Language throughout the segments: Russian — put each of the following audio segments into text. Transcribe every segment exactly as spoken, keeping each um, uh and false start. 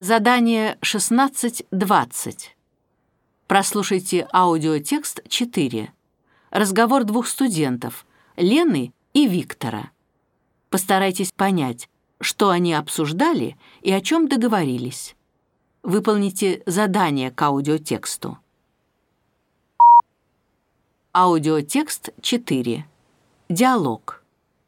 Задание шестнадцать двадцать. Прослушайте аудиотекст четыре. Разговор двух студентов, Лены и Виктора. Постарайтесь понять, что они обсуждали и о чем договорились. Выполните задание к аудиотексту. Аудиотекст четыре. Диалог.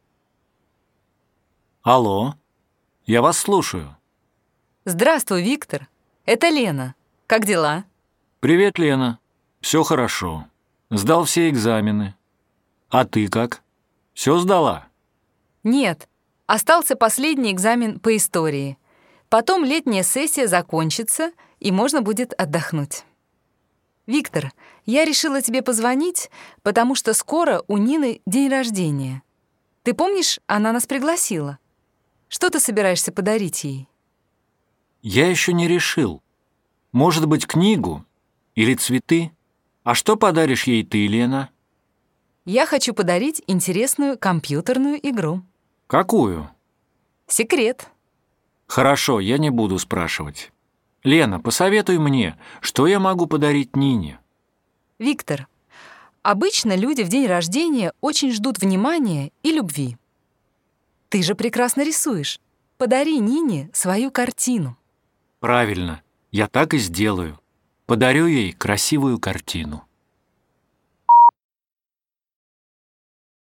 Алло, я вас слушаю. Здравствуй, Виктор. Это Лена. Как дела? Привет, Лена. Все хорошо. Сдал все экзамены. А ты как? Все сдала? Нет. Остался последний экзамен по истории. Потом летняя сессия закончится, и можно будет отдохнуть. Виктор, я решила тебе позвонить, потому что скоро у Нины день рождения. Ты помнишь, она нас пригласила? Что ты собираешься подарить ей? Я еще не решил. Может быть, книгу или цветы? А что подаришь ей ты, Лена? Я хочу подарить интересную компьютерную игру. Какую? Секрет. Хорошо, я не буду спрашивать. Лена, посоветуй мне, что я могу подарить Нине? Виктор, обычно люди в день рождения очень ждут внимания и любви. Ты же прекрасно рисуешь. Подари Нине свою картину. Правильно, я так и сделаю. Подарю ей красивую картину.